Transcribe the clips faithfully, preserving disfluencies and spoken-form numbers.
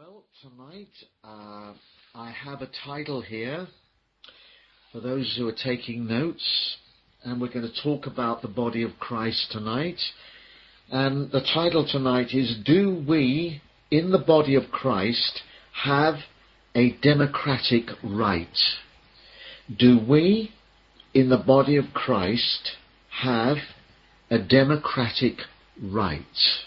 Well, tonight uh, I have a title here for those who are taking notes, and we're going to talk about the body of Christ tonight. And the title tonight is, Do we, in the body of Christ, have a democratic right? Do we, in the body of Christ, have a democratic right?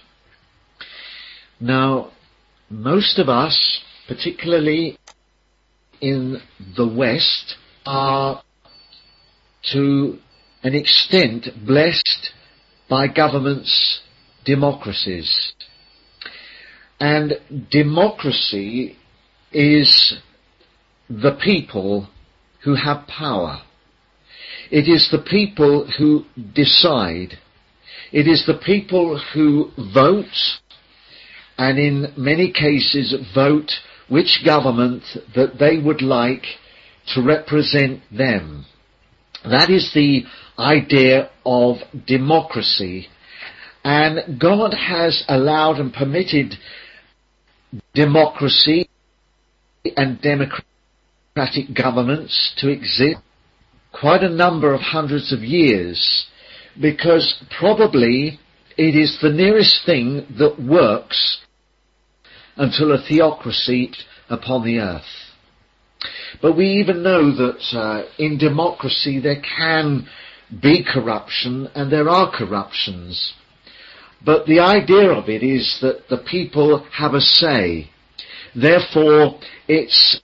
Now, most of us, particularly in the West, are to an extent blessed by governments' democracies. And democracy is the people who have power. It is the people who decide. It is the people who vote, and in many cases vote which government that they would like to represent them. That is the idea of democracy. And God has allowed and permitted democracy and democratic governments to exist quite a number of hundreds of years, because probably it is the nearest thing that works until a theocracy upon the earth. But we even know that uh, in democracy there can be corruption, and there are corruptions. But the idea of it is that the people have a say. Therefore, it's,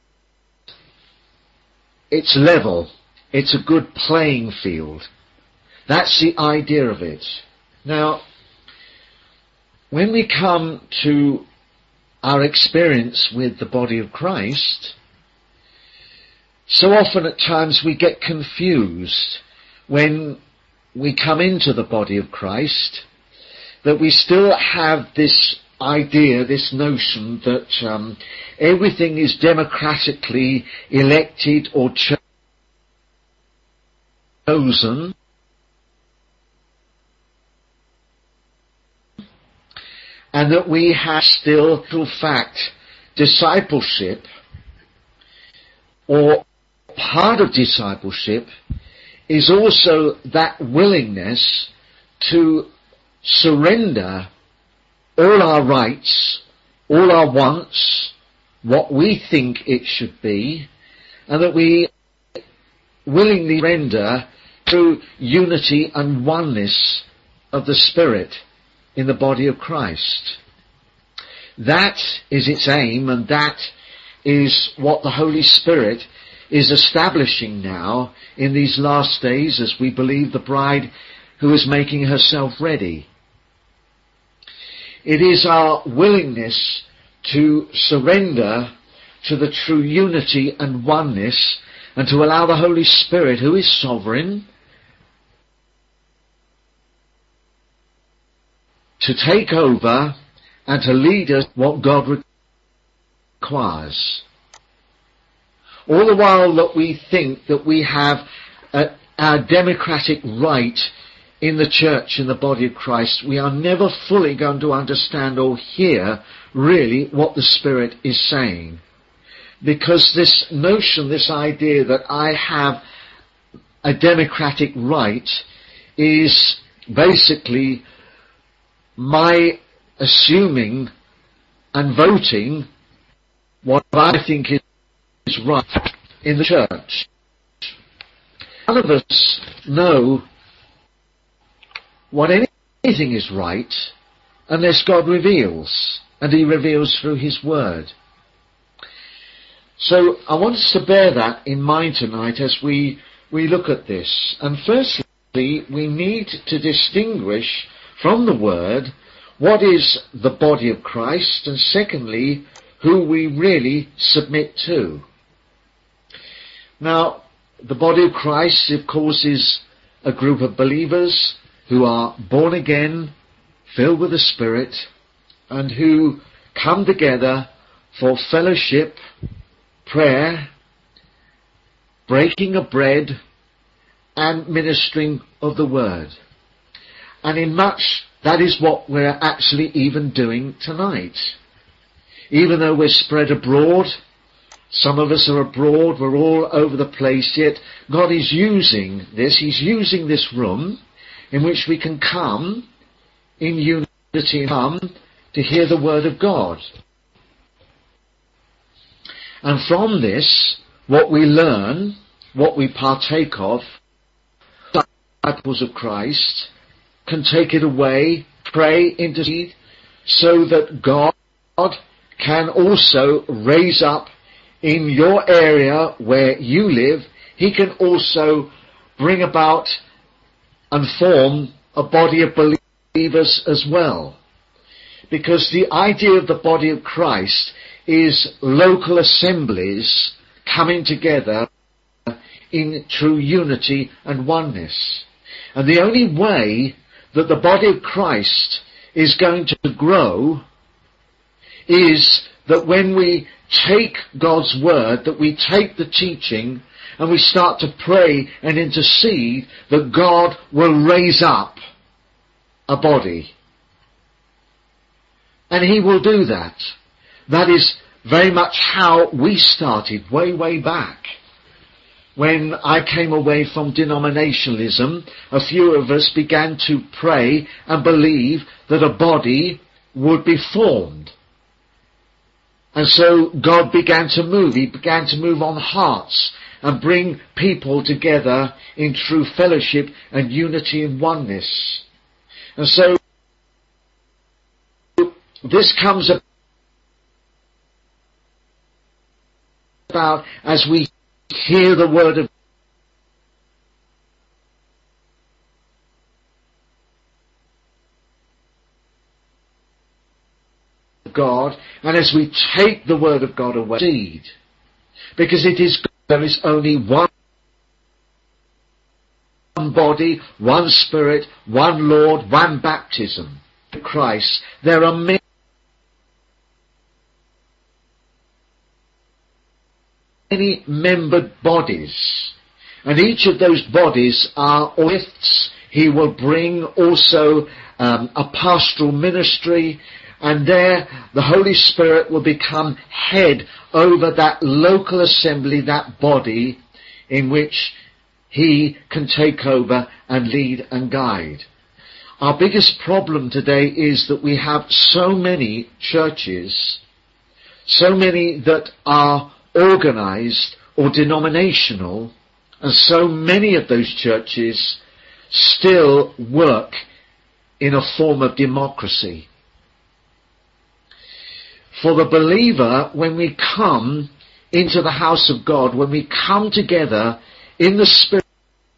it's level. It's a good playing field. That's the idea of it. Now, when we come to our experience with the body of Christ, so often at times we get confused when we come into the body of Christ, that we still have this idea, this notion that um, everything is democratically elected or chosen, and that we have still, in fact, discipleship, or part of discipleship is also that willingness to surrender all our rights, all our wants, what we think it should be, and that we willingly surrender through unity and oneness of the Spirit in the body of Christ. That is its aim, and that is what the Holy Spirit is establishing now in these last days, as we believe the bride who is making herself ready. It is our willingness to surrender to the true unity and oneness, and to allow the Holy Spirit, who is sovereign, to take over and to lead us what God requires. All the while that we think that we have uh, our democratic right in the church, in the body of Christ, we are never fully going to understand or hear really what the Spirit is saying. Because this notion, this idea that I have a democratic right is basically my assuming and voting what I think is right in the church. None of us know what anything is right unless God reveals, and He reveals through His Word. So I want us to bear that in mind tonight as we, we look at this. And firstly, we need to distinguish from the Word what is the body of Christ, and secondly, who we really submit to. Now, the body of Christ, of course, is a group of believers who are born again, filled with the Spirit, and who come together for fellowship, prayer, breaking of bread, and ministering of the Word. And in much, that is what we're actually even doing tonight. Even though we're spread abroad, some of us are abroad, we're all over the place, yet God is using this, He's using this room in which we can come in unity and come to hear the Word of God. And from this, what we learn, what we partake of, disciples of Christ can take it away, pray, intercede, so that God can also raise up in your area where you live, He can also bring about and form a body of believers as well. Because the idea of the body of Christ is local assemblies coming together in true unity and oneness. And the only way that the body of Christ is going to grow is that when we take God's word, that we take the teaching and we start to pray and intercede, that God will raise up a body. And He will do that. That is very much how we started way, way back. When I came away from denominationalism, a few of us began to pray and believe that a body would be formed. And so God began to move. He began to move on hearts and bring people together in true fellowship and unity and oneness. And so this comes about as we hear the word of God, and as we take the word of God away, seed, because it is there is only one body, one Spirit, one Lord, one baptism, Christ. There are many many membered bodies, and each of those bodies are gifts. He will bring also um, a pastoral ministry, and there the Holy Spirit will become head over that local assembly, that body in which He can take over and lead and guide. Our biggest problem today is that we have so many churches, so many that are organized or denominational, and so many of those churches still work in a form of democracy. For the believer, when we come into the house of God, when we come together in the Spirit,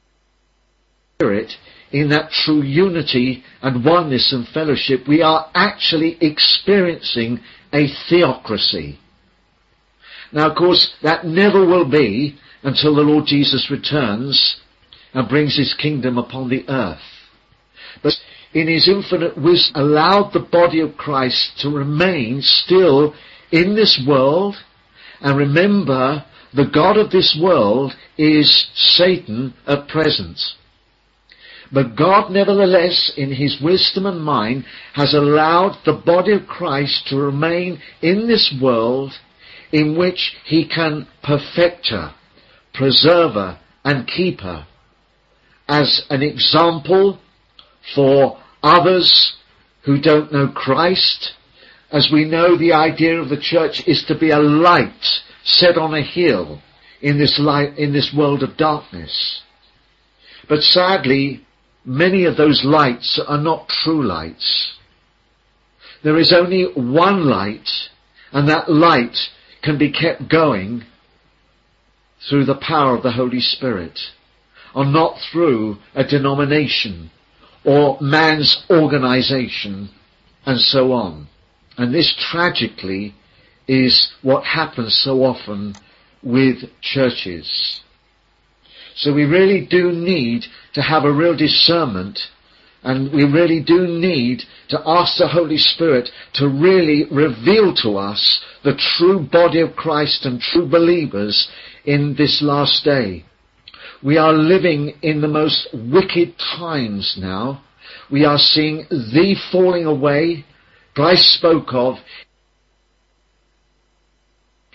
in that true unity and oneness and fellowship, we are actually experiencing a theocracy. Now, of course, that never will be until the Lord Jesus returns and brings His kingdom upon the earth. But in His infinite wisdom, allowed the body of Christ to remain still in this world. And remember, the God of this world is Satan at present. But God, nevertheless, in His wisdom and mind, has allowed the body of Christ to remain in this world, in which He can perfect her, preserve her, and keep her, as an example for others who don't know Christ. As we know, the idea of the church is to be a light set on a hill in this light, in this world of darkness. But sadly, many of those lights are not true lights. There is only one light, and that light can be kept going through the power of the Holy Spirit, or not through a denomination or man's organization, and so on. And this tragically is what happens so often with churches. So we really do need to have a real discernment, and we really do need to ask the Holy Spirit to really reveal to us the true body of Christ and true believers in this last day. We are living in the most wicked times now. We are seeing the falling away Christ spoke of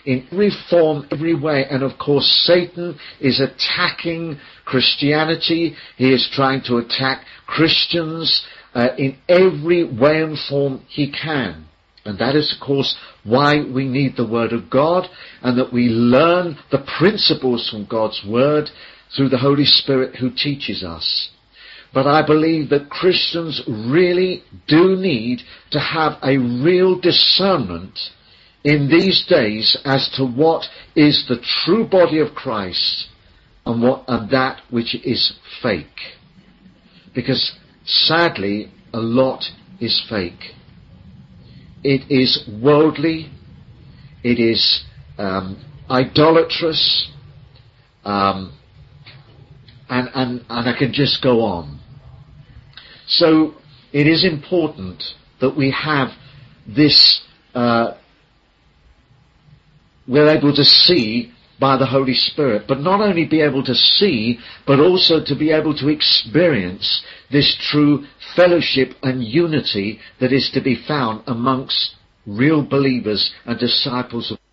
in every form, every way. And of course, Satan is attacking Christianity. He is trying to attack Christians uh, in every way and form he can. And that is, of course, why we need the Word of God, and that we learn the principles from God's Word through the Holy Spirit who teaches us. But I believe that Christians really do need to have a real discernment in these days as to what is the true body of Christ and what and that which is fake. Because sadly, a lot is fake. It is worldly, it is um, idolatrous, um, and, and, and I can just go on. So it is important that we have this, uh, we're able to see by the Holy Spirit, but not only be able to see, but also to be able to experience this true fellowship and unity that is to be found amongst real believers and disciples of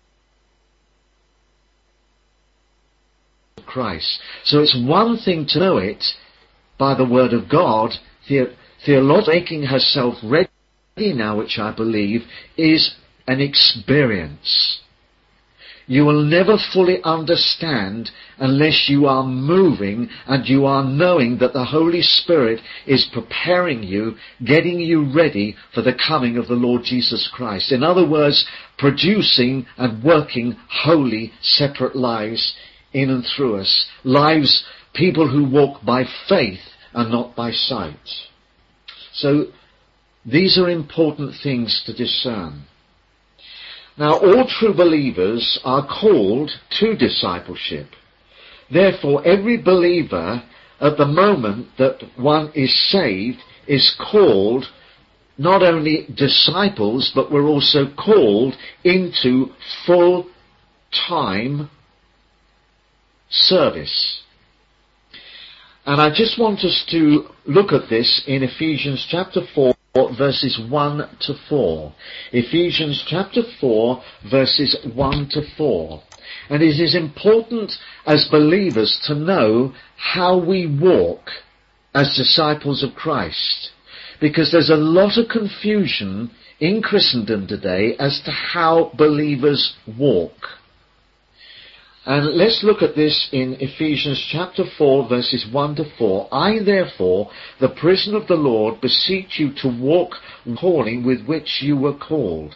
Christ. So it's one thing to know it by the Word of God. The- theologically making herself ready now, which I believe is an experience. You will never fully understand unless you are moving and you are knowing that the Holy Spirit is preparing you, getting you ready for the coming of the Lord Jesus Christ. In other words, producing and working holy, separate lives in and through us. Lives, people who walk by faith and not by sight. So, these are important things to discern. Now, all true believers are called to discipleship. Therefore, every believer at the moment that one is saved is called not only disciples, but we're also called into full-time service. And I just want us to look at this in Ephesians chapter four, verses one to four. Ephesians chapter four, verses one to four. And it is important as believers to know how we walk as disciples of Christ. Because there's a lot of confusion in Christendom today as to how believers walk. And let's look at this in Ephesians chapter four, verses one to four. I, therefore, the prisoner of the Lord, beseech you to walk the calling with which you were called,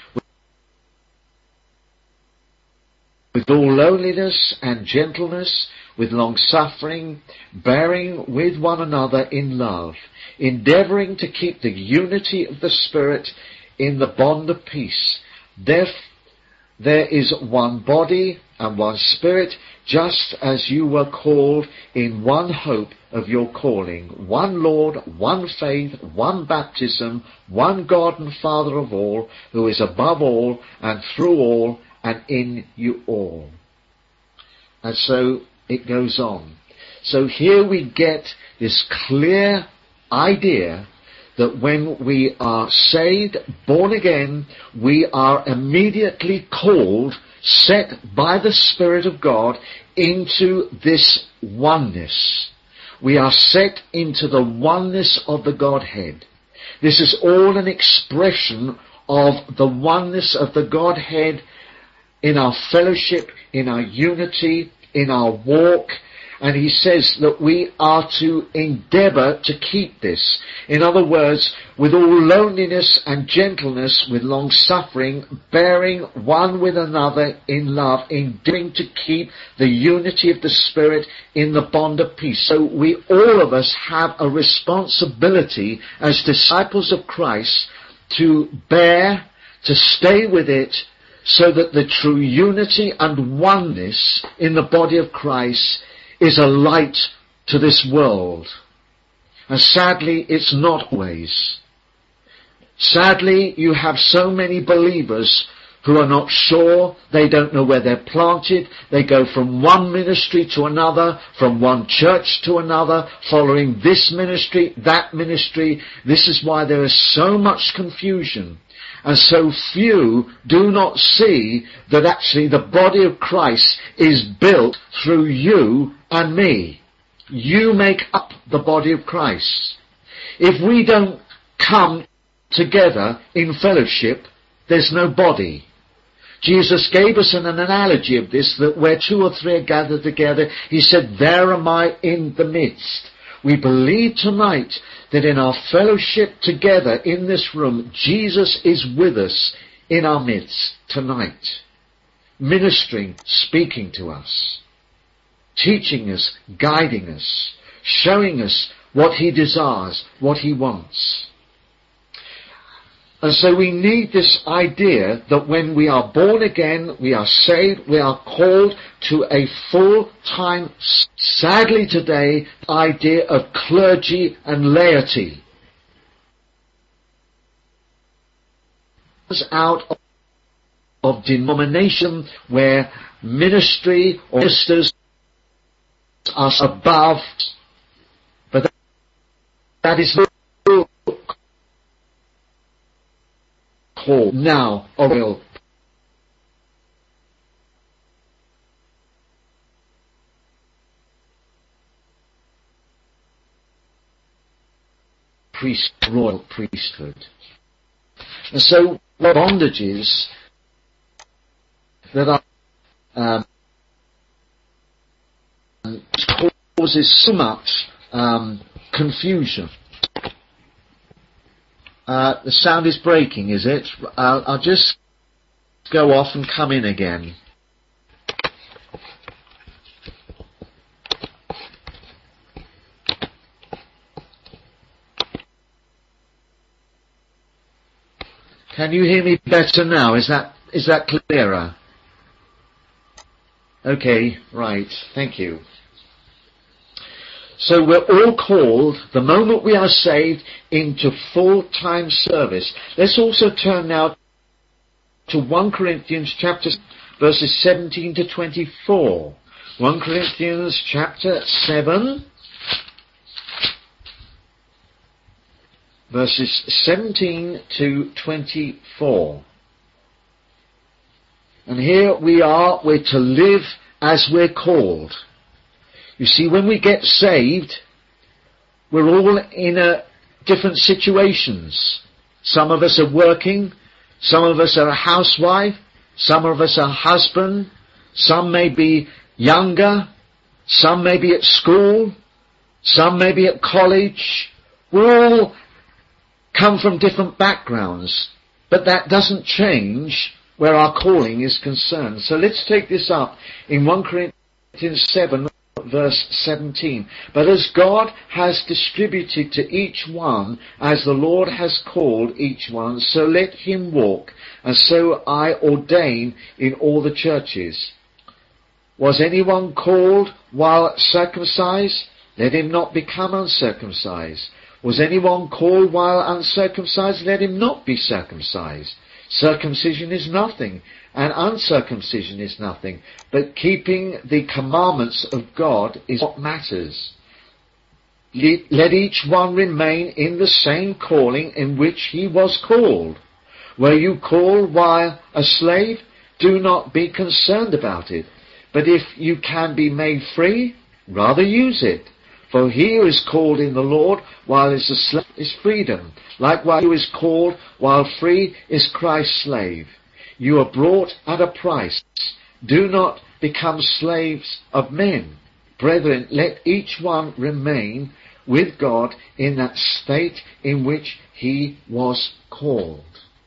with all lowliness and gentleness, with long-suffering, bearing with one another in love, endeavouring to keep the unity of the Spirit in the bond of peace. Therefore, there is one body and one Spirit, just as you were called in one hope of your calling, one Lord, one faith, one baptism, one God and Father of all, who is above all and through all and in you all. And so it goes on. So here we get this clear idea that when we are saved, born again, we are immediately called, set by the Spirit of God into this oneness. We are set into the oneness of the Godhead. This is all an expression of the oneness of the Godhead in our fellowship, in our unity, in our walk. And he says that we are to endeavour to keep this. In other words, with all lowliness and gentleness, with long suffering, bearing one with another in love, endeavouring to keep the unity of the Spirit in the bond of peace. So we, all of us, have a responsibility as disciples of Christ to bear, to stay with it, so that the true unity and oneness in the body of Christ is a light to this world. And sadly, it's not always. Sadly, you have so many believers who are not sure, they don't know where they're planted, they go from one ministry to another, from one church to another, following this ministry, that ministry. This is why there is so much confusion. And so few do not see that actually the body of Christ is built through you and me. You make up the body of Christ. If we don't come together in fellowship, there's no body. Jesus gave us an analogy of this, that where two or three are gathered together, he said, there am I in the midst. We believe tonight that in our fellowship together in this room, Jesus is with us in our midst tonight, ministering, speaking to us, teaching us, guiding us, showing us what he desires, what he wants. And so we need this idea that when we are born again, we are saved, we are called to a full-time, sadly today, idea of clergy and laity. Out of denomination where ministry or ministers are above, but that is not called now a real priest, royal priesthood. And so what bondages that are um, causes so much um, confusion. Uh, the sound is breaking, is it? I'll, I'll just go off and come in again. Can you hear me better now? Is that is that clearer? Okay, right. Thank you. So we're all called, the moment we are saved, into full-time service. Let's also turn now to First Corinthians chapter verses seventeen to twenty-four. First Corinthians chapter seven, verses seventeen to twenty-four. And here we are, we're to live as we're called. You see, when we get saved, we're all in a different situations. Some of us are working, some of us are a housewife, some of us are a husband, some may be younger, some may be at school, some may be at college. We all come from different backgrounds, but that doesn't change where our calling is concerned. So let's take this up in First Corinthians seven, verse seventeen. But as God has distributed to each one, as the Lord has called each one, so let him walk, and so I ordain in all the churches. Was anyone called while circumcised? Let him not become uncircumcised. Was anyone called while uncircumcised? Let him not be circumcised. Circumcision is nothing, and uncircumcision is nothing, but keeping the commandments of God is what matters. Let each one remain in the same calling in which he was called. Were you called while a slave? Do not be concerned about it. But if you can be made free, rather use it. For he who is called in the Lord while is a slave is freedom. Likewise, who is called while free is Christ's slave. You are bought at a price. Do not become slaves of men. Brethren, let each one remain with God in that state in which he was called.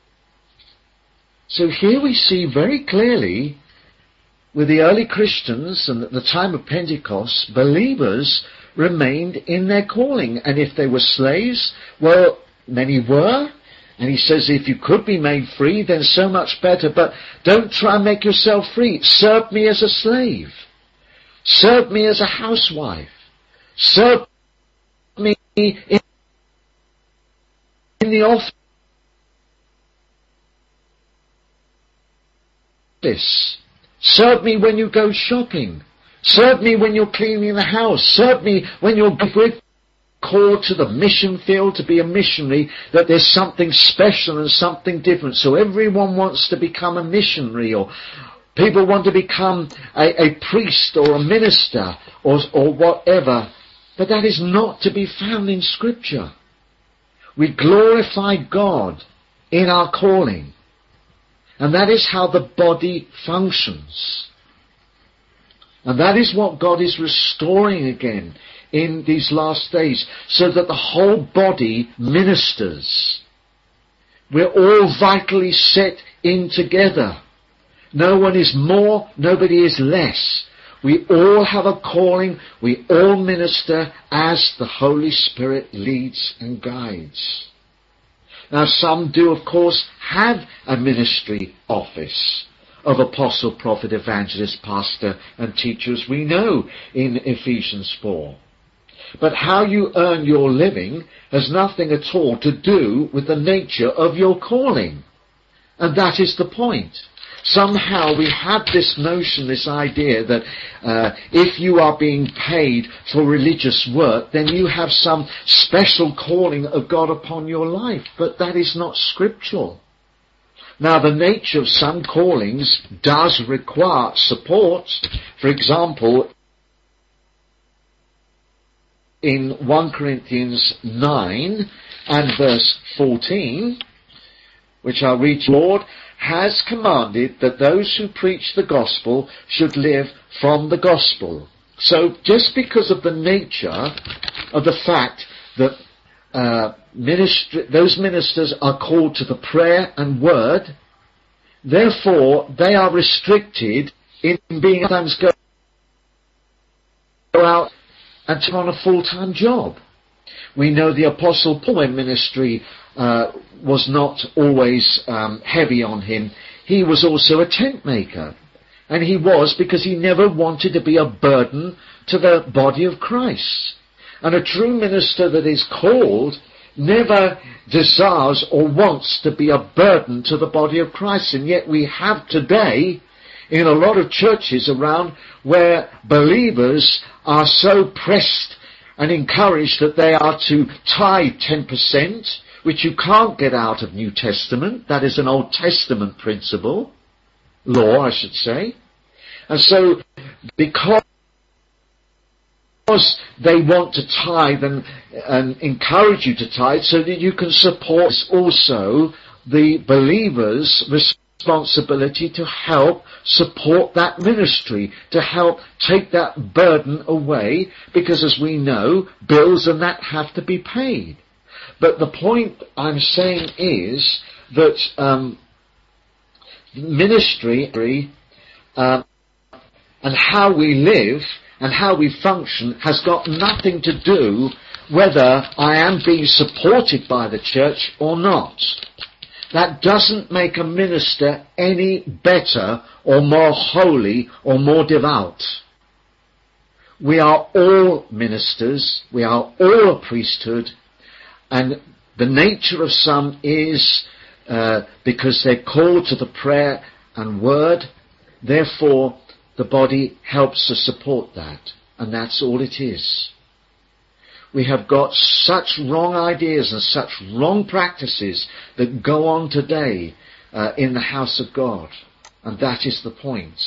So here we see very clearly, with the early Christians and at the time of Pentecost, believers remained in their calling. And if they were slaves, well, many were. And he says, if you could be made free, then so much better. But don't try and make yourself free. Serve me as a slave. Serve me as a housewife. Serve me in, in the office. Serve me when you go shopping. Serve me when you're cleaning the house. Serve me when you're with called to the mission field to be a missionary, that there's something special and something different. So everyone wants to become a missionary, or people want to become a, a priest or a minister or, or whatever. But that is not to be found in Scripture. We glorify God in our calling. And that is how the body functions. And that is what God is restoring again in these last days, so that the whole body ministers. We're all vitally set in together. No one is more, nobody is less. We all have a calling, we all minister as the Holy Spirit leads and guides. Now some do, of course, have a ministry office of apostle, prophet, evangelist, pastor and teachers, we know in Ephesians four. But how you earn your living has nothing at all to do with the nature of your calling. And that is the point. Somehow we have this notion, this idea that uh, if you are being paid for religious work, then you have some special calling of God upon your life. But that is not scriptural. Now, the nature of some callings does require support. For example, in First Corinthians nine and verse fourteen, which I'll read, Lord has commanded that those who preach the gospel should live from the gospel. So just because of the nature of the fact that uh, ministry, those ministers are called to the prayer and word, therefore they are restricted in being sometimes go out and take on a full-time job. We know the Apostle Paul, when ministry uh, was not always um, heavy on him, he was also a tent maker. And he was because he never wanted to be a burden to the body of Christ. And a true minister that is called never desires or wants to be a burden to the body of Christ. And yet we have today in a lot of churches around where believers are so pressed and encouraged that they are to tithe ten percent, which you can't get out of New Testament. That is an Old Testament principle, law I should say. And so because they want to tithe and, and encourage you to tithe so that you can support also the believers' responsibility to help support that ministry, to help take that burden away, because as we know, bills and that have to be paid. But the point I'm saying is that um, ministry um, and how we live and how we function has got nothing to do whether I am being supported by the church or not. That doesn't make a minister any better or more holy or more devout. We are all ministers, we are all a priesthood, and the nature of some is uh, because they're called to the prayer and word, therefore the body helps to support that, and that's all it is. We have got such wrong ideas and such wrong practices that go on today uh, in the house of God. And that is the point.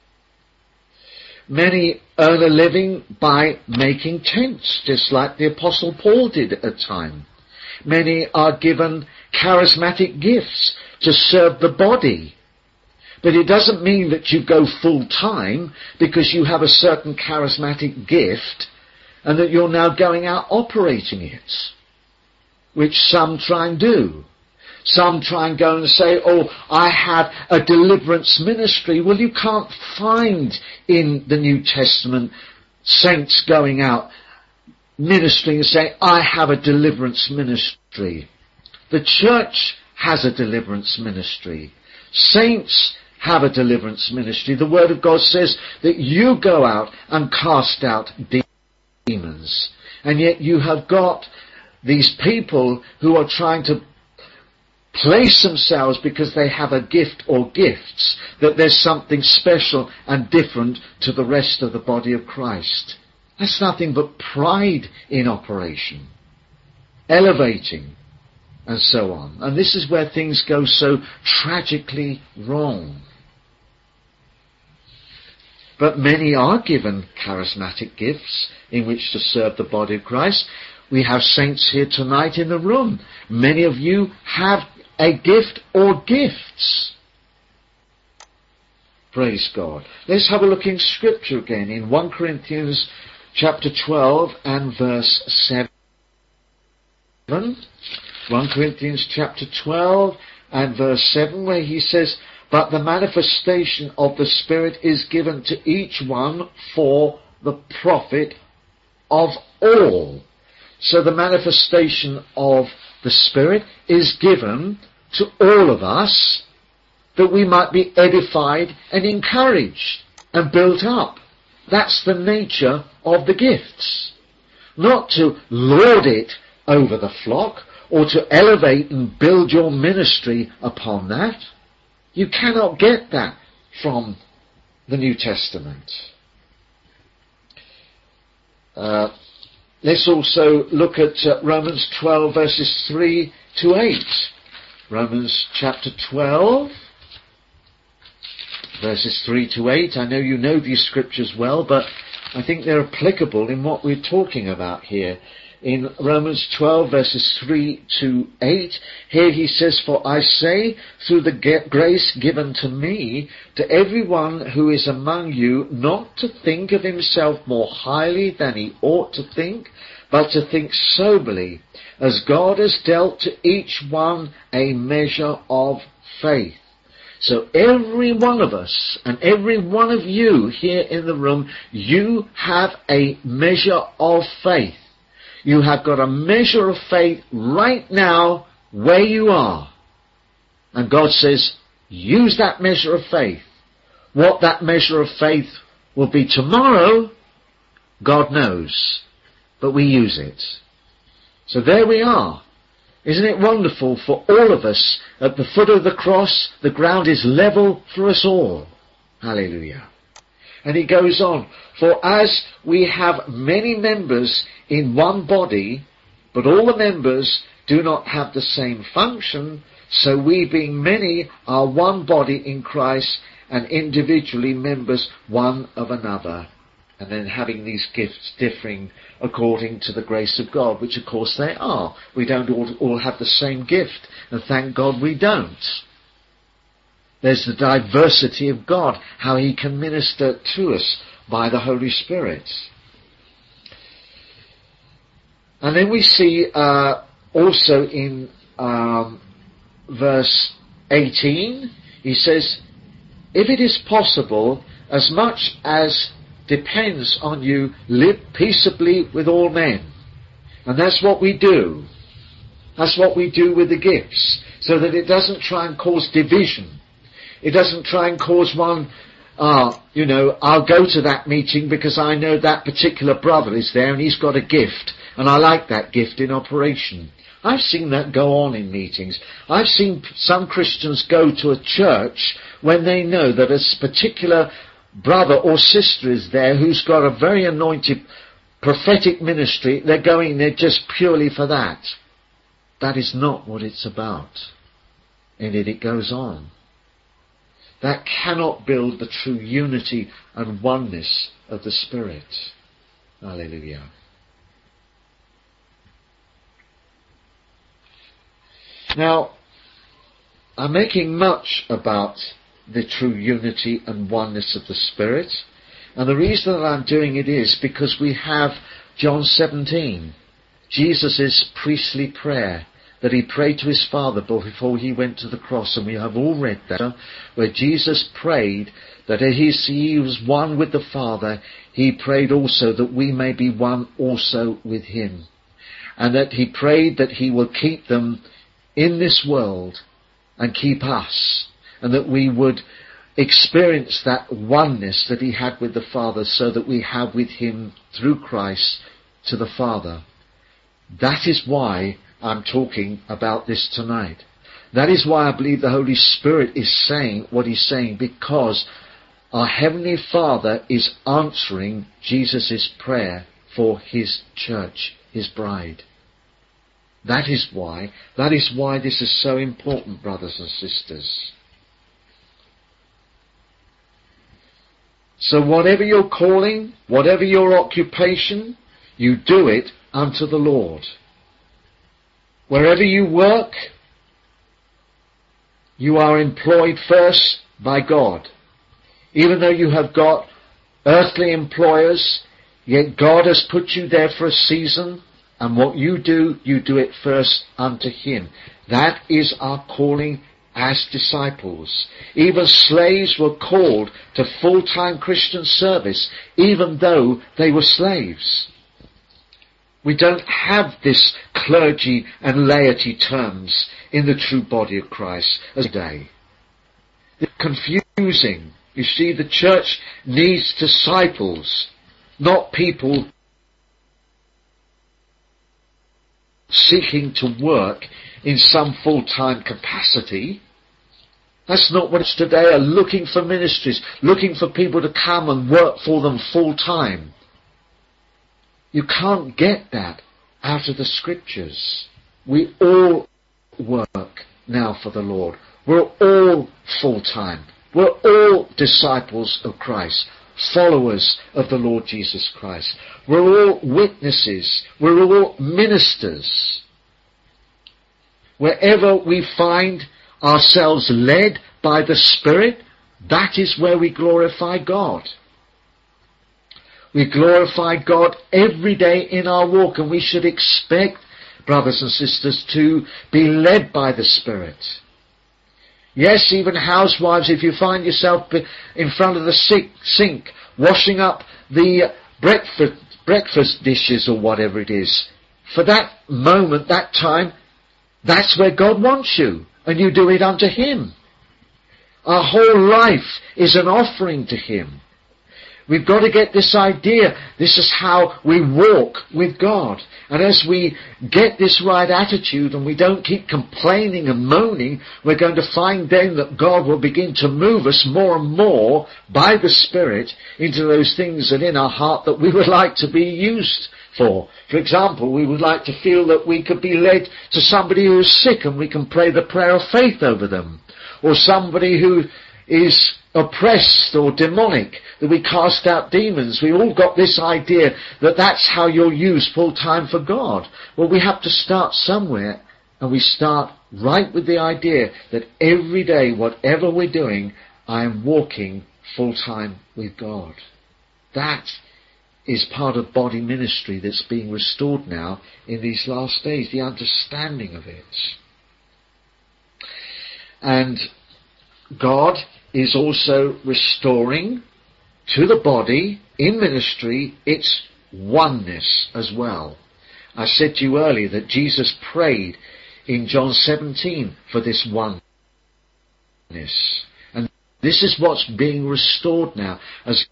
Many earn a living by making tents, just like the Apostle Paul did at a time. Many are given charismatic gifts to serve the body. But it doesn't mean that you go full time because you have a certain charismatic gift and that you're now going out operating it, which some try and do. Some try and go and say, oh, I have a deliverance ministry. Well, you can't find in the New Testament saints going out ministering and saying, I have a deliverance ministry. The church has a deliverance ministry. Saints have a deliverance ministry. The Word of God says that you go out and cast out demons. demons. And yet you have got these people who are trying to place themselves because they have a gift or gifts, that there's something special and different to the rest of the body of Christ. That's nothing but pride in operation, elevating, and so on. And this is where things go so tragically wrong. But many are given charismatic gifts in which to serve the body of Christ. We have saints here tonight in the room. Many of you have a gift or gifts. Praise God. Let's have a look in Scripture again in First Corinthians chapter twelve and verse seven. First Corinthians chapter twelve and verse seven, where he says, "But the manifestation of the Spirit is given to each one for the profit of all." So the manifestation of the Spirit is given to all of us that we might be edified and encouraged and built up. That's the nature of the gifts. Not to lord it over the flock or to elevate and build your ministry upon that. You cannot get that from the New Testament. Uh, let's also look at uh, Romans twelve verses three to eight. Romans chapter twelve verses three to eight. I know you know these scriptures well, but I think they're applicable in what we're talking about here. In Romans twelve verses three to eight, here he says, "For I say, through the grace given to me, to everyone who is among you, not to think of himself more highly than he ought to think, but to think soberly, as God has dealt to each one a measure of faith." So every one of us and every one of you here in the room, you have a measure of faith. You have got a measure of faith right now where you are. And God says, use that measure of faith. What that measure of faith will be tomorrow, God knows. But we use it. So there we are. Isn't it wonderful for all of us? At the foot of the cross, the ground is level for us all. Hallelujah. And he goes on, "For as we have many members in one body, but all the members do not have the same function, so we being many are one body in Christ and individually members one of another." And then having these gifts differing according to the grace of God, which of course they are. We don't all, all have the same gift, and thank God we don't. There's the diversity of God, how he can minister to us by the Holy Spirit. And then we see uh, also in um, verse eighteen, he says, "If it is possible, as much as depends on you, live peaceably with all men." And that's what we do. That's what we do with the gifts, so that it doesn't try and cause division. It doesn't try and cause one, uh, you know, I'll go to that meeting because I know that particular brother is there and he's got a gift, and I like that gift in operation. I've seen that go on in meetings. I've seen some Christians go to a church when they know that a particular brother or sister is there who's got a very anointed prophetic ministry. They're going there just purely for that. That is not what it's about. And it, it goes on. That cannot build the true unity and oneness of the Spirit. Hallelujah. Now, I'm making much about the true unity and oneness of the Spirit. And the reason that I'm doing it is because we have John seventeen, Jesus' priestly prayer that he prayed to his Father before he went to the cross. And we have all read that, where Jesus prayed that as he was one with the Father, he prayed also that we may be one also with him. And that he prayed that he will keep them in this world and keep us. And that we would experience that oneness that he had with the Father, so that we have with him through Christ to the Father. That is why I'm talking about this tonight. That is why I believe the Holy Spirit is saying what he's saying, because our Heavenly Father is answering Jesus' prayer for his church, his bride. That is why, that is why this is so important, brothers and sisters. So whatever your calling, whatever your occupation, you do it unto the Lord. Wherever you work, you are employed first by God. Even though you have got earthly employers, yet God has put you there for a season, and what you do, you do it first unto him. That is our calling as disciples. Even slaves were called to full-time Christian service, even though they were slaves. We don't have this clergy and laity terms in the true body of Christ as today. It's confusing. You see, the church needs disciples, not people seeking to work in some full-time capacity. That's not what it's today, are looking for ministries, looking for people to come and work for them full-time. You can't get that out of the scriptures. We all work now for the Lord. We're all full-time. We're all disciples of Christ, followers of the Lord Jesus Christ. We're all witnesses. We're all ministers. Wherever we find ourselves led by the Spirit, that is where we glorify God. We glorify God every day in our walk, and we should expect, brothers and sisters, to be led by the Spirit. Yes, even housewives, if you find yourself in front of the sink, washing up the breakfast, breakfast dishes or whatever it is, for that moment, that time, that's where God wants you, and you do it unto him. Our whole life is an offering to him. We've got to get this idea. This is how we walk with God. And as we get this right attitude and we don't keep complaining and moaning, we're going to find then that God will begin to move us more and more by the Spirit into those things that in our heart that we would like to be used for. For example, we would like to feel that we could be led to somebody who is sick and we can pray the prayer of faith over them. Or somebody who is oppressed or demonic, that we cast out demons. We all got this idea that that's how you'll use full time for God. Well, we have to start somewhere, and we start right with the idea that every day, whatever we're doing, I am walking full time with God. That is part of body ministry that's being restored now in these last days, the understanding of it. And God is also restoring to the body in ministry its oneness as well. I said to you earlier that Jesus prayed in John seventeen for this oneness. And this is what's being restored now as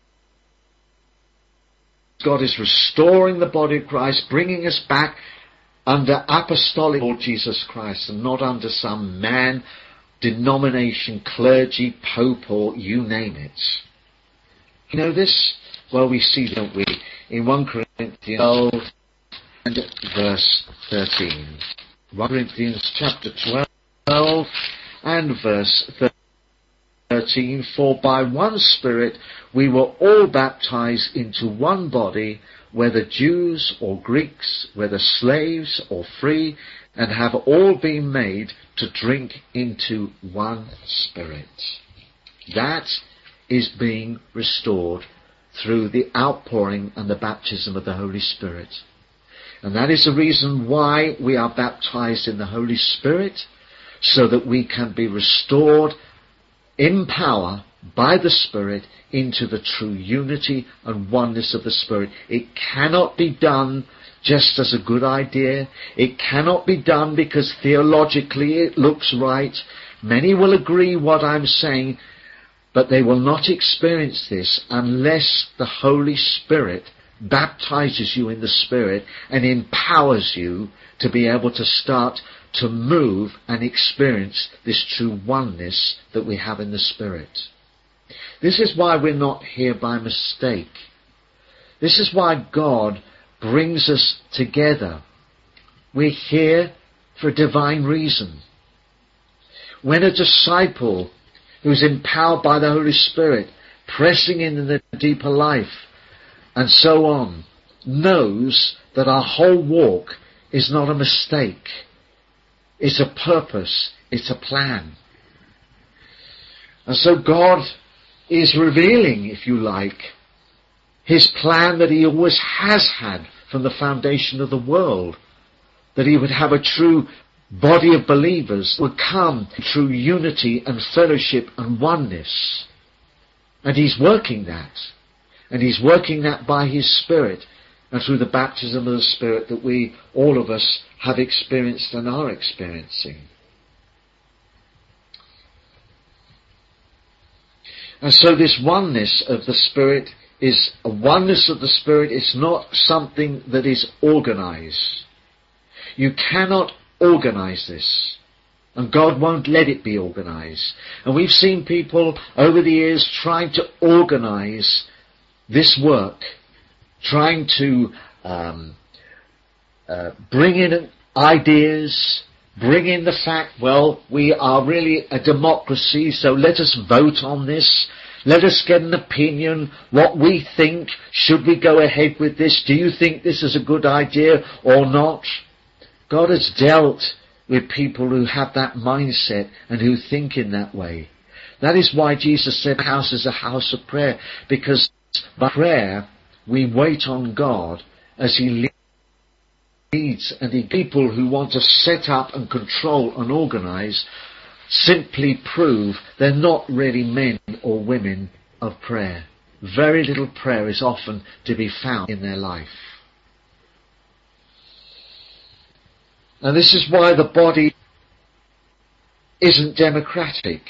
God is restoring the body of Christ, bringing us back under apostolic Lord Jesus Christ and not under some man, denomination, clergy, pope, or you name it. You know this? Well, we see, don't we, in First Corinthians twelve and verse thirteen. First Corinthians chapter twelve and verse thirteen. For by one Spirit we were all baptized into one body, whether Jews or Greeks, whether slaves or free, and have all been made to drink into one Spirit. That is being restored through the outpouring and the baptism of the Holy Spirit. And that is the reason why we are baptized in the Holy Spirit, so that we can be restored in power by the Spirit into the true unity and oneness of the Spirit. It cannot be done just as a good idea. It cannot be done because theologically it looks right. Many will agree what I'm saying, but they will not experience this unless the Holy Spirit baptizes you in the Spirit and empowers you to be able to start to move and experience this true oneness that we have in the Spirit. This is why we're not here by mistake. This is why God brings us together. We're here for a divine reason. When a disciple who's empowered by the Holy Spirit, pressing into the deeper life, and so on, knows that our whole walk is not a mistake. It's a purpose. It's a plan. And so God is revealing, if you like, his plan that he always has had from the foundation of the world, that he would have a true body of believers would come through unity and fellowship and oneness. And he's working that. And he's working that by his Spirit and through the baptism of the Spirit that we, all of us, have experienced and are experiencing. And so this oneness of the Spirit is a oneness of the Spirit. It's not something that is organized. You cannot organize this. And God won't let it be organized. And we've seen people over the years trying to organize this work, trying to um, uh, bring in ideas, bring in the fact, well, we are really a democracy, so let us vote on this. Let us get an opinion, what we think. Should we go ahead with this? Do you think this is a good idea or not? God has dealt with people who have that mindset and who think in that way. That is why Jesus said, house is a house of prayer, because by prayer we wait on God as he leads, and the people who want to set up and control and organize simply prove they're not really men or women of prayer. Very little prayer is often to be found in their life. And this is why the body isn't democratic.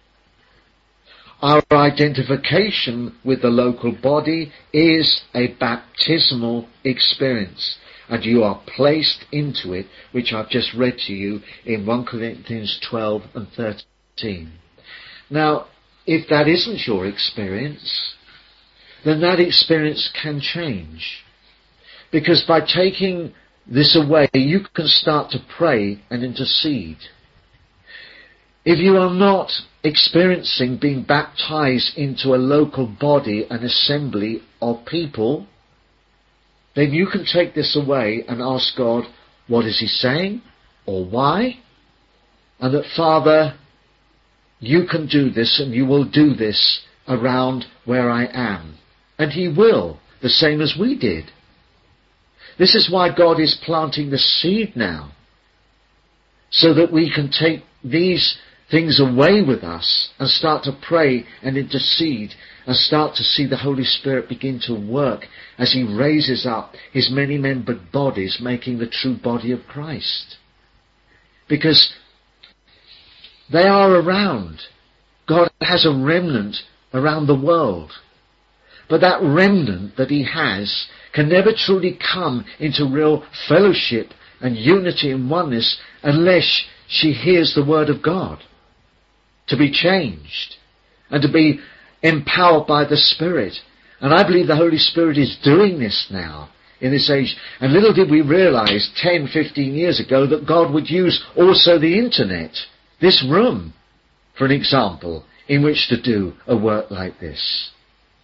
Our identification with the local body is a baptismal experience, and you are placed into it, which I've just read to you in First Corinthians twelve and thirteen. Now, if that isn't your experience, then that experience can change. Because by taking this away, you can start to pray and intercede. If you are not experiencing being baptized into a local body, an assembly of people, then you can take this away and ask God, what is he saying? Or why? And that, Father, you can do this and you will do this around where I am. And he will, the same as we did. This is why God is planting the seed now, so that we can take these things away with us and start to pray and intercede and start to see the Holy Spirit begin to work as he raises up his many-membered bodies, making the true body of Christ. Because they are around. God has a remnant around the world. But that remnant that he has can never truly come into real fellowship and unity and oneness unless she hears the word of God, to be changed and to be empowered by the Spirit. And I believe the Holy Spirit is doing this now in this age. And little did we realize ten, fifteen years ago that God would use also the internet, this room, for an example, in which to do a work like this.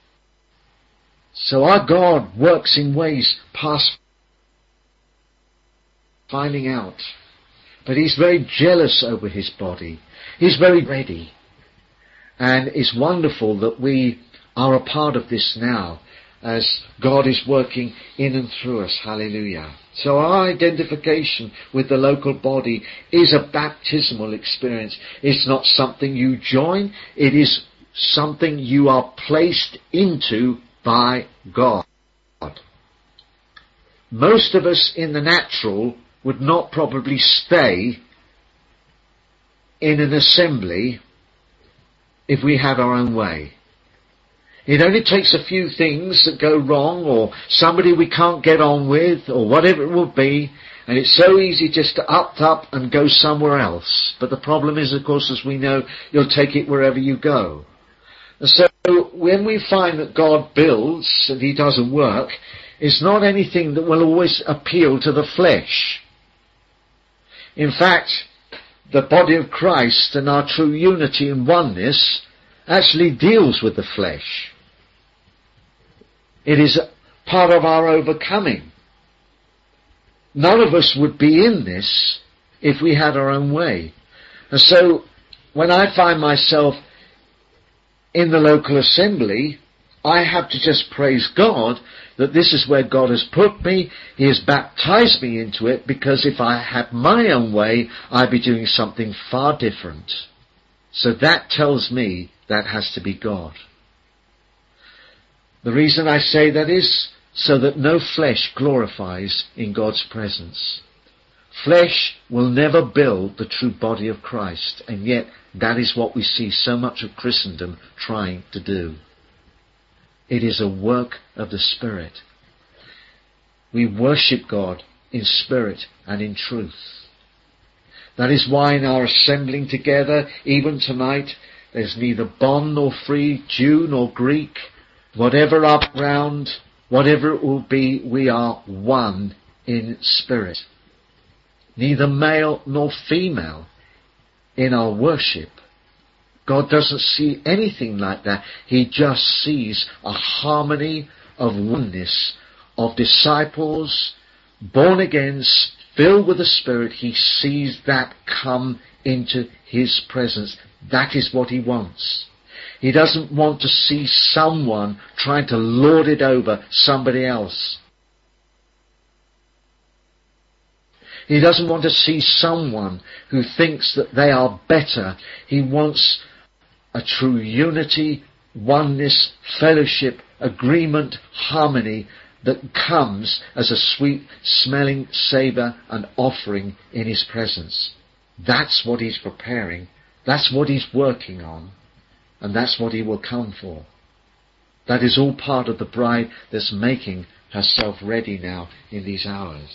So our God works in ways past finding out. But he's very jealous over his body. He's very ready. And it's wonderful that we are a part of this now as God is working in and through us. Hallelujah. So our identification with the local body is a baptismal experience. It's not something you join. It is something you are placed into by God. Most of us in the natural would not probably stay in an assembly if we had our own way. It only takes a few things that go wrong, or somebody we can't get on with, or whatever it will be, and it's so easy just to up up and go somewhere else. But the problem is, of course, as we know, you'll take it wherever you go. And so when we find that God builds and he does a work, It's not anything that will always appeal to the flesh. In fact, the body of Christ and our true unity and oneness actually deals with the flesh. It is part of our overcoming. None of us would be in this if we had our own way. And so, when I find myself in the local assembly, I have to just praise God that this is where God has put me. He has baptized me into it, because if I had my own way, I'd be doing something far different. So that tells me that has to be God. The reason I say that is so that no flesh glorifies in God's presence. Flesh will never build the true body of Christ, and yet that is what we see so much of Christendom trying to do. It is a work of the Spirit. We worship God in spirit and in truth. That is why in our assembling together, even tonight, there's neither bond nor free, Jew nor Greek, whatever our background, whatever it will be, we are one in spirit. Neither male nor female in our worship. God doesn't see anything like that. He just sees a harmony of oneness, of disciples, born again, filled with the Spirit. He sees that come into His presence. That is what He wants. He doesn't want to see someone trying to lord it over somebody else. He doesn't want to see someone who thinks that they are better. He wants a true unity, oneness, fellowship, agreement, harmony that comes as a sweet smelling savour and offering in His presence. That's what He's preparing. That's what He's working on. And that's what He will come for. That is all part of the bride that's making herself ready now in these hours.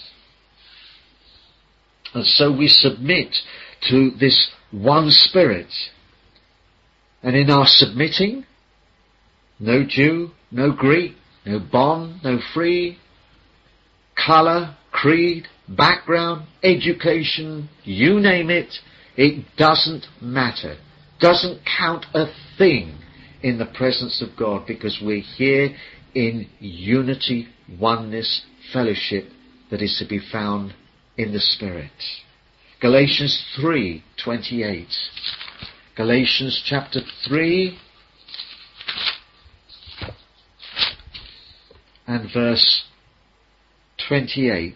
And so we submit to this one Spirit. And in our submitting, no Jew, no Greek, no bond, no free, colour, creed, background, education, you name it, it doesn't matter. Doesn't count a thing in the presence of God, because we're here in unity, oneness, fellowship that is to be found in the Spirit. Galatians three twenty-eight. Galatians chapter three and verse twenty-eight.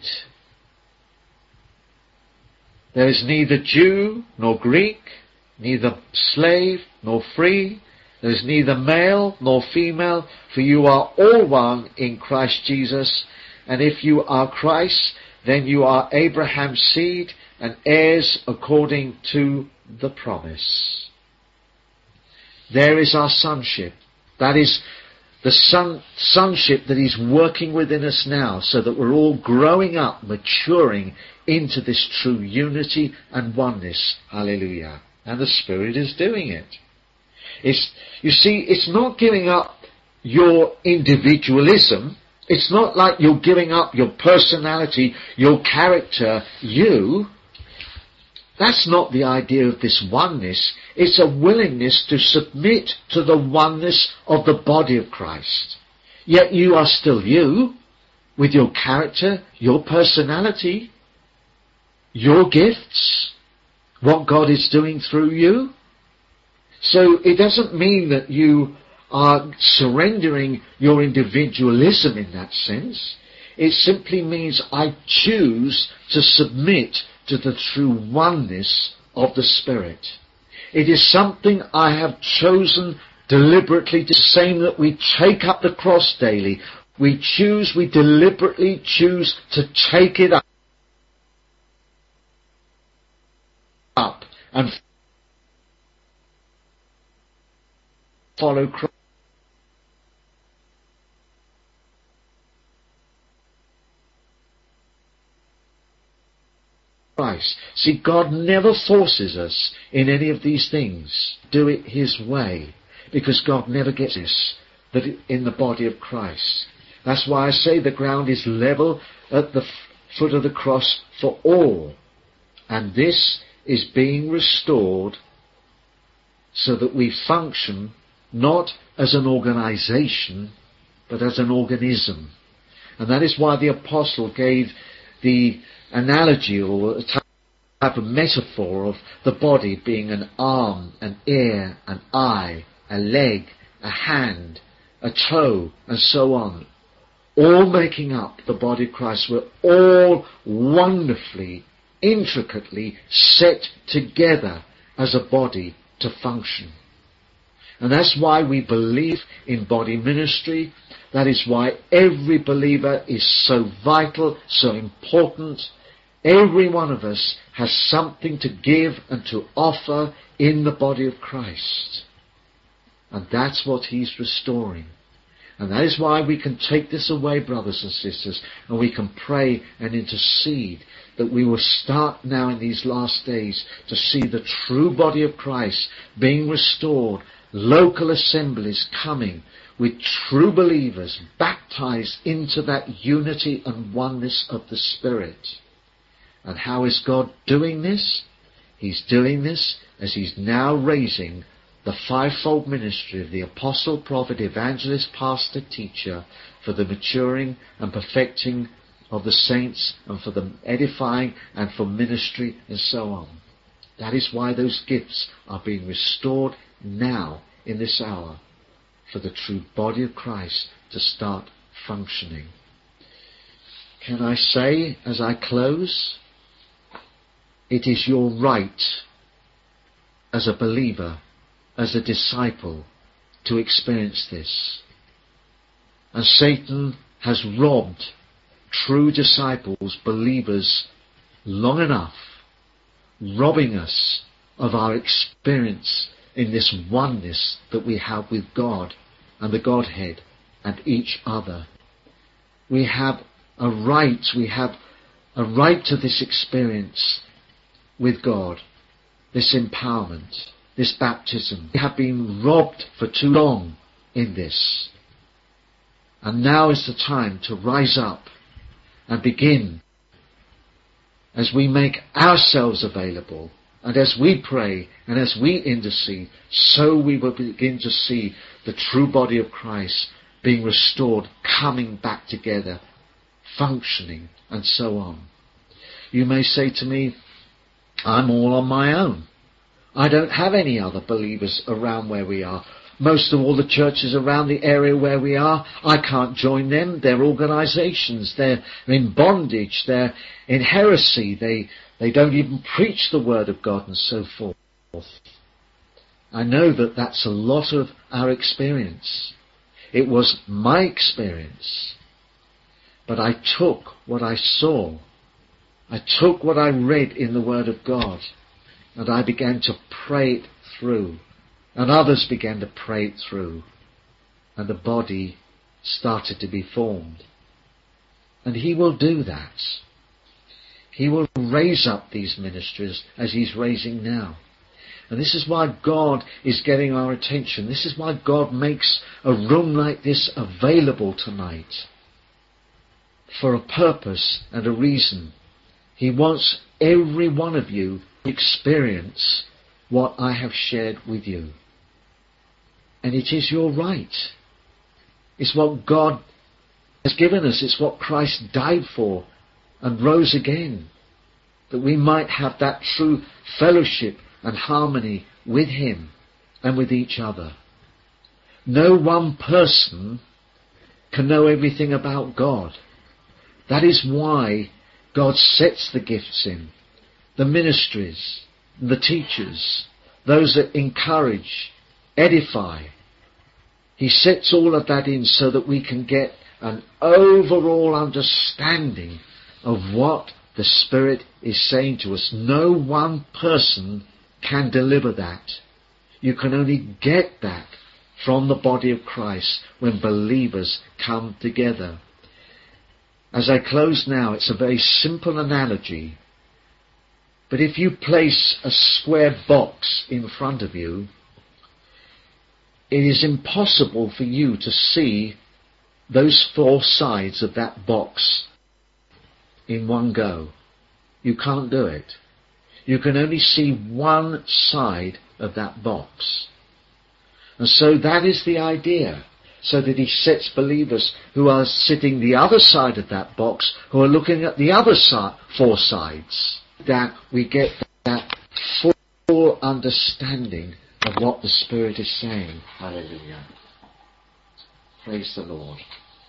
There is neither Jew nor Greek, neither slave nor free. There is neither male nor female, for you are all one in Christ Jesus. And if you are Christ, then you are Abraham's seed and heirs according to the promise. There is our sonship. That is the son, sonship that He's working within us now, so that we're all growing up, maturing into this true unity and oneness. Hallelujah. And the Spirit is doing it. It's, you see, it's not giving up your individualism. It's not like you're giving up your personality, your character, you. That's not the idea of this oneness. It's a willingness to submit to the oneness of the body of Christ. Yet you are still you, with your character, your personality, your gifts, what God is doing through you. So it doesn't mean that you are surrendering your individualism in that sense. It simply means I choose to submit to the true oneness of the Spirit. It is something I have chosen deliberately, the same that we take up the cross daily. We choose, we deliberately choose to take it up, up and follow Christ. Christ. See, God never forces us in any of these things. Do it His way, because God never gets this, that in the body of Christ. That's why I say the ground is level at the f- foot of the cross for all. And this is being restored so that we function not as an organization, but as an organism. And that is why the apostle gave the analogy or a type of metaphor of the body being an arm, an ear, an eye, a leg, a hand, a toe, and so on. All making up the body of Christ. We're all wonderfully, intricately set together as a body to function. And that's why we believe in body ministry. That is why every believer is so vital, so important. Every one of us has something to give and to offer in the body of Christ. And that's what he's restoring. And that is why we can take this away, brothers and sisters, and we can pray and intercede that we will start now in these last days to see the true body of Christ being restored, local assemblies coming with true believers baptized into that unity and oneness of the Spirit. And how is God doing this? He's doing this as he's now raising the fivefold ministry of the apostle, prophet, evangelist, pastor, teacher, for the maturing and perfecting of the saints and for the edifying and for ministry and so on. That is why those gifts are being restored now in this hour for the true body of Christ to start functioning. Can I say as I close, it is your right as a believer, as a disciple, to experience this. And Satan has robbed true disciples, believers, long enough, robbing us of our experience in this oneness that we have with God and the Godhead and each other. We have a right, we have a right to this experience with God, this empowerment, this baptism. We have been robbed for too long in this. And now is the time to rise up and begin, as we make ourselves available, and as we pray and as we intercede, so we will begin to see the true body of Christ being restored, coming back together, functioning, and so on. You may say to me, I'm all on my own. I don't have any other believers around where we are. Most of all the churches around the area where we are, I can't join them. They're organizations. They're in bondage. They're in heresy. They, they don't even preach the word of God and so forth. I know that that's a lot of our experience. It was my experience. But I took what I saw. I took what I read in the Word of God, and I began to pray it through. And others began to pray it through. And the body started to be formed. And he will do that. He will raise up these ministries as he's raising now. And this is why God is getting our attention. This is why God makes a room like this available tonight. For a purpose and a reason. He wants every one of you to experience what I have shared with you. And it is your right. It's what God has given us. It's what Christ died for and rose again. That we might have that true fellowship and harmony with Him and with each other. No one person can know everything about God. That is why God sets the gifts in, the ministries, the teachers, those that encourage, edify. He sets all of that in so that we can get an overall understanding of what the Spirit is saying to us. No one person can deliver that. You can only get that from the body of Christ when believers come together. As I close now, it's a very simple analogy. But if you place a square box in front of you, it is impossible for you to see those four sides of that box in one go. You can't do it. You can only see one side of that box. And so that is the idea. So that he sets believers who are sitting the other side of that box, who are looking at the other side, four sides. That we get that full understanding of what the Spirit is saying. Hallelujah. Praise the Lord.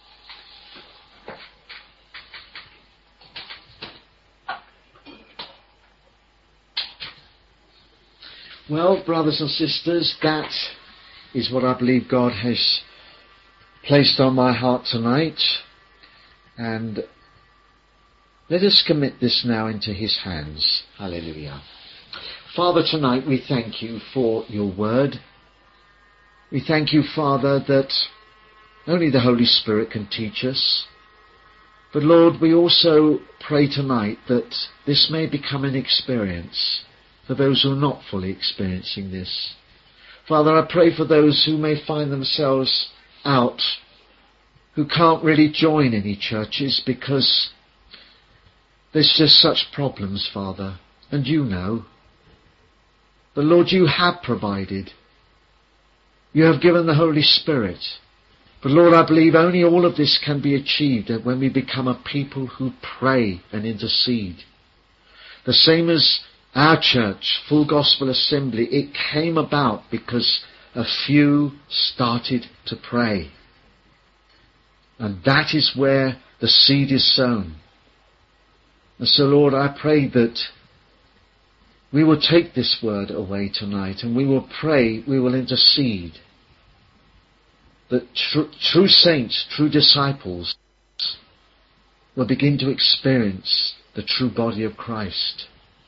Well, brothers and sisters, that is what I believe God has placed on my heart tonight. And let us commit this now into His hands. Hallelujah. Father, tonight we thank You for Your word. We thank You, Father, that only the Holy Spirit can teach us. But Lord, we also pray tonight that this may become an experience for those who are not fully experiencing this. Father, I pray for those who may find themselves out, who can't really join any churches because there's just such problems, Father, and You know. But Lord, You have provided. You have given the Holy Spirit. But Lord, I believe only all of this can be achieved when we become a people who pray and intercede. The same as our church, Full Gospel Assembly, it came about because a few started to pray. And that is where the seed is sown. And so, Lord, I pray that we will take this word away tonight and we will pray, we will intercede. That tr- true saints, true disciples will begin to experience the true body of Christ.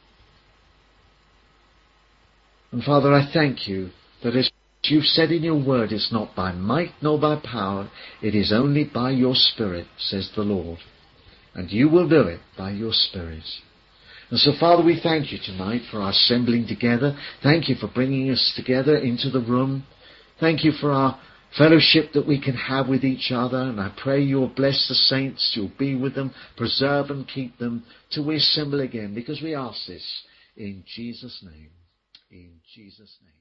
And Father, I thank You that as You've said in Your word, it's not by might nor by power, it is only by Your Spirit, says the Lord. And You will do it by Your Spirit. And so, Father, we thank You tonight for our assembling together. Thank You for bringing us together into the room. Thank You for our fellowship that we can have with each other. And I pray You'll bless the saints, You'll be with them, preserve and keep them till we assemble again, because we ask this in Jesus' name. In Jesus' name.